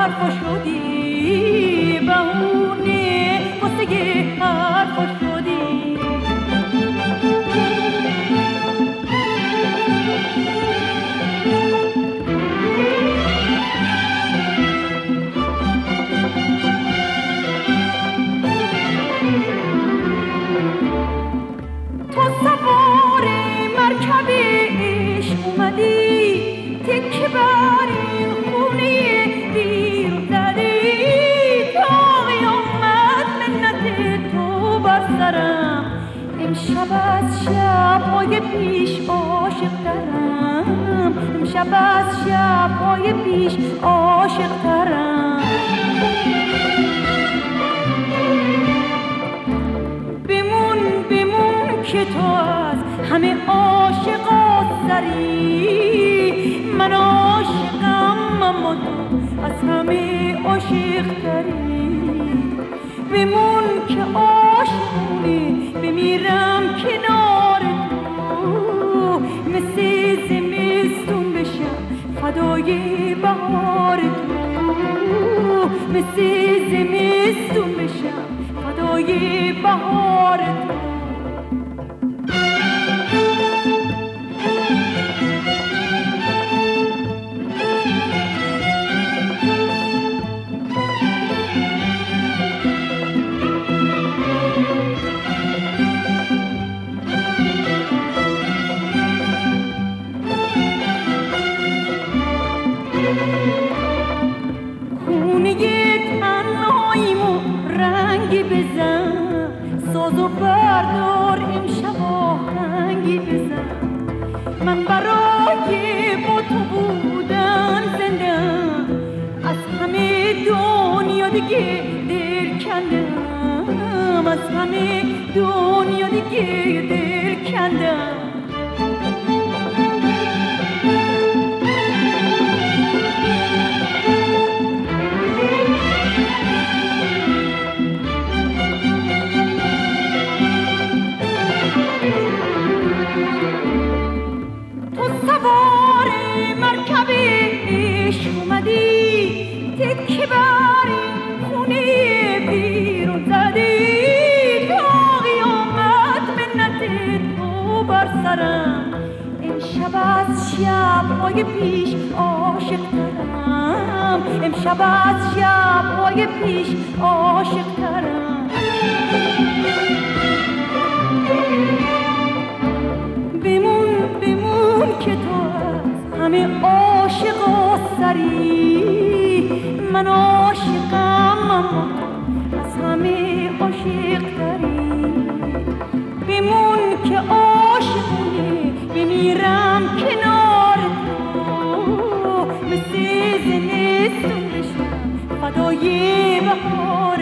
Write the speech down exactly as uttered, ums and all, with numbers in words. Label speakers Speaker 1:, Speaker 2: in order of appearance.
Speaker 1: حرف شدی بهونه واسه حرف شدی تو سوار مرکب عشق اومدی تکه بر این خونه دیر زدی تا قیامت منت تو بر سرم امشب از شب‌های پیش عاشق ترم امشب از شب‌های پیش عاشق ترم بمون بمون که تو از همه عاشقات سری من عاشقم اما تو از همه عاشق تری بمون که عاشقونی بمیرم کنار تو مثل زمستون بشم فدای بهار تو مثل زمستون بشم فدای بهار تو خونه تنهاییمو رنگی بزن ساز و بردار امشب آهنگی بزن من برای با تو بودن زندم از همه دنیا دیگه دل کندم از همه دنیا دیگه دل کندم سوار مرکب عشق اومدی تکه بر این خونه بیرون زدی تا قیامت منت تو بر سرم امشب از شب‌های پیش عاشق ترم امشب از شب‌های پیش عاشق ترم بمون بمون که تو از همه عاشق سری من عاشقم اما از همه عاشق تری بمون که عاشقونی بمیرم کنار تو مثل زمستون بشم فدای بهار